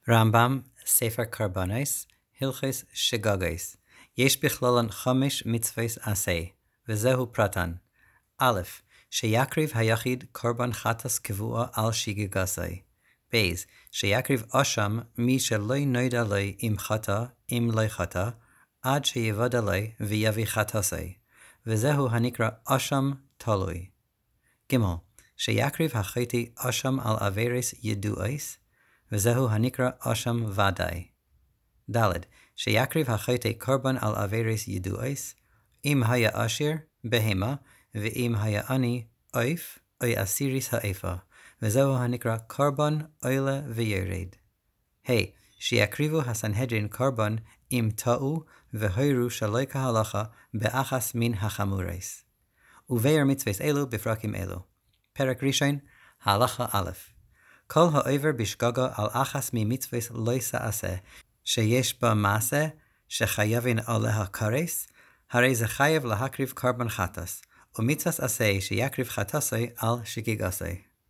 רמב"ם, ספר קורבנות, הלכות שגגות. יש בכללן 5 מצוות עשה, וזהו פרטן. א', שיקריב היחיד קורבן חטאת קבוע על שגיגתו. ב', שיקריב אשם מי שלא נודע לו אם חטא, אם לא חטא, עד שיוודע לו ויביא חטאתו, וזהו הנקרא אשם תלוי. ג', שיקריב החוטא אשם על עבירות ידועות, וזהו הנקרא אשם ודאי. ד', שיקריב החוטא קורבן על עבירות ידועות, אם היה עשיר, בהמה, ואם היה עני, עוף, או אסיריס האיפה, וזהו הנקרא קורבן עולה וירד. ה', שיקריבו הסנהדרין קורבן אם טעו והוירו שלא כהלכה באחס מן החמורס. ובאר מצוות אלו בפרקים אלו. פרק ראשון, הלכה א', כל העובר בשגגה על אחס ממצוות לא יעשה, שיש בה מעשה שחייבין עליה קרס, הרי זה חייב להקריב קורבן חטאת, ומצוות עשה שיקריב חטאתו על שגיגתו.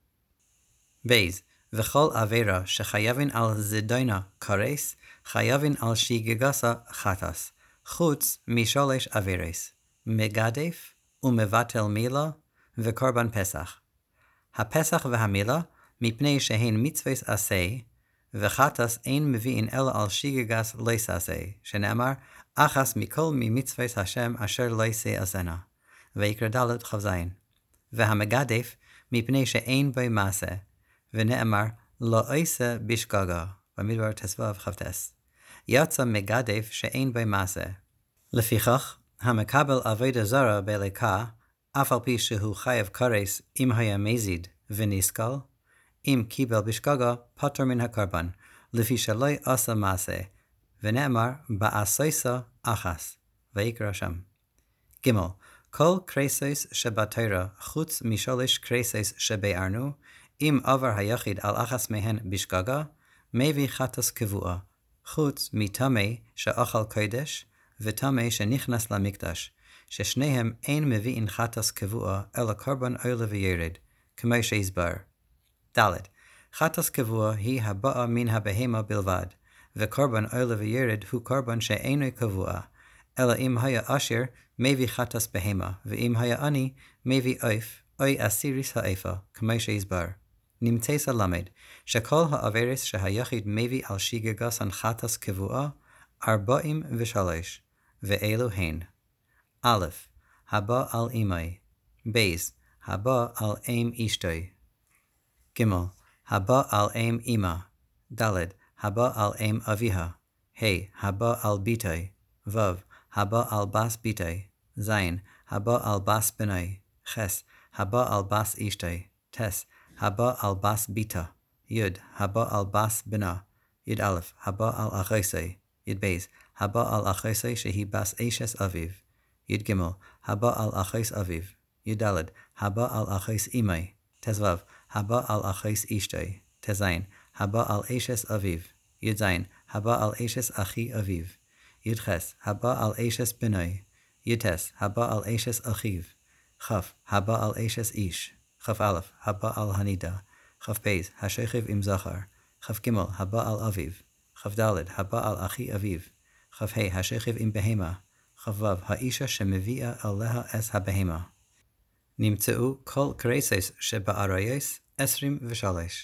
בייז, וכל עבירה שחייבין על זדונה קרס, חייבין על שגיגתו חטאת, חוץ משלוש עבירות, מגדף ומבטל מילה וקורבן פסח. הפסח והמילה, מפני שהן מצוות עשה, וחטאת אין מביאים אלא על שגיגת לא יעשה, שנאמר, אחס מכל ממצוות השם אשר לא יעשנה. ויקרא ד' כ"ז. והמגדף, מפני שאין בו מעשה, ונאמר, לא עושה בשגגה, במדבר תסבב כ"ט. יצא מגדף שאין בו מעשה. לפיכך, המקבל עבודה זרה בלקה, אף על פי שהוא חייב קרס אם היה מזיד ונשכל, אם קיבל בשגגה פטור מן הקורבן, לפי שלא עשה מעשה, ונאמר בעשויסה אחס, ויקרא שם. ג', כל קרסוס שבתורה חוץ משלוש קרסוס שבארנו, אם עבר היחיד על אחס מהן בשגגה, מביא חטאת קבוע, חוץ מטמא שאכל קודש, וטמא שנכנס למקדש, ששניהם אין מביאים חטאת קבוע, אלא קורבן עולה וירד, כמו שהסבר. ד', חטאת קבוע היא הבאה מן הבהמה בלבד, וקורבן עולה וירד הוא קורבן שאינו קבוע, אלא אם היה עשיר, מביא חטאת בהמה, ואם היה עני, מביא עוף, או אסיריס האיפה, כמו שהסבר. נמצא למד, שכל העבירות שהיחיד מביא על שגיגתן חטאת קבוע, 43, ואלו הן. א', הבא על אמי, ב', הבא על אם אשתוי, ג', הבא על אם אמא, ד', הבא על אם אביה, ה', הבא על ביתי, ו', הבא על בס ביתי, ז', הבא על בס בני, ח', הבא על בס אשתי, ט', הבא על בס ביתה, י', הבא על בס בנה, י' א', הבא על אחוסי, י' בייז, הבא על אחוסי שהיא בס אשס אביו, י' ג', הבא על אחוס אביו, י' ד', הבא על אחוס אמי, ט' ו', הבא על אחוס אשתי, ט' ז', הבא על אשס אביו, י' ז', הבא על אשס אחי אביו, י' ח', הבא על אשס בנוי, י' ט', הבא על אשס אחיו, כ', הבא על אשס איש, כ' א', הבא על הנידה, כ' ב', השוכב עם זכר, כ' ג', הבא על אביו, כ' ד', הבא על אחי אביו, כ' ה', השוכב עם בהמה, כ' ו', האישה שמביאה עליה את הבהמה. נמצאו כל קרסוס שבאריות 23.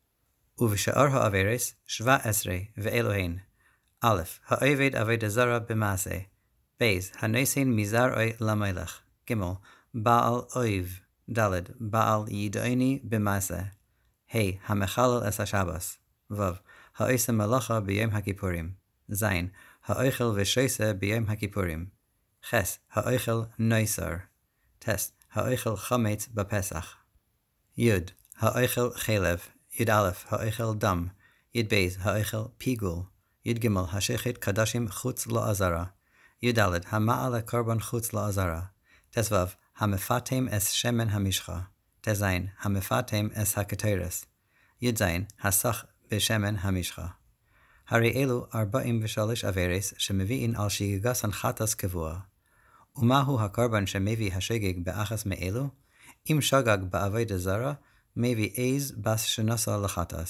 ובשאר העבירות 17, ואלו הן. א', העובד עבודה זרה במעשה, ב', הנושא מזרעו למלך, ג', בעל אויב, ד', בעל ידעני במעשה, ה', המחלל את השבס, ו', העושה מלאכה ביום הכיפורים, ז', האוכל ושוסה ביום הכיפורים, ח', האוכל נויסר, ט', האוכל חמץ בפסח, י', האוכל חלב, י' א', האוכל דם, י' ב', האוכל פיגול, י' ג', השחט קדשים חוץ לעזרה, י' ד', המעלה קורבן חוץ לעזרה, ט' ו', המפתם את שמן המשחה, ט' ז', המפתם את הקטורס, י' ז', הסח בשמן המשחה. הרי אלו 43 עבירות שמביאים על שגיגתן חטאת קבוע. ומהו הקורבן שמביא השוגג באחס מאלו? אם שוגג בעבודה זרה, מביא עז בס שנשא לחטאת,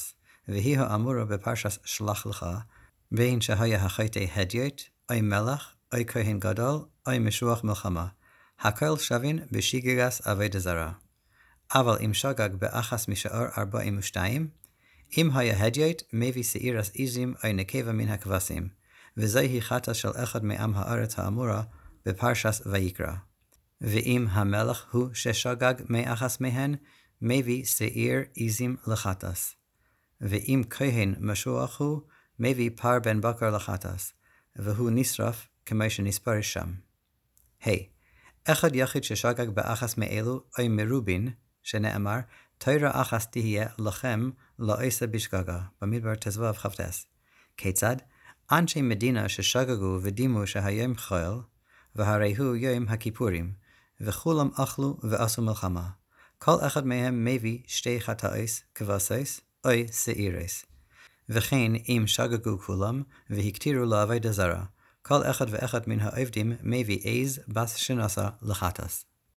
והיא האמורה בפרשת שלח לך, בין שהיה החטא הדיוט, אי מלך, אי כהן גדול, אי משוח מלחמה. הכל שווין בשגגס עבודה זרה. אבל אם שגג באחס משאר 42, אם היה הדיוט, מביא שעירס עזים אי נקבה מן הכבשים, וזוהי חטא של אחד מעם הארץ האמורה בפרשת ויקרא. ואם המלך הוא ששגג מאחס מהן, מביא שעיר עזים לחטס. ואם כהן משוח הוא, מביא פר בן בקר לחטס, והוא נשרף כמו שנספר שם. אחד יחיד ששגג באחס מאלו, אי מרובין, שנאמר, תורה אחס תהיה לכם לעשה בשגגה, במדבר תזבב כ"ט. כיצד? אנשי מדינה ששגגו ודימו שהיום חול, והרי הוא יום הכיפורים, וכולם אכלו ועשו מלחמה. כל אחד מהם מביא שתי חטאיס, כבשים, אוי שעירס. וכן אם שגגו כולם, והקטירו לעבודה זרה, כל אחד ואחד מן העבדים מביא עז בס שנעשה לחטס.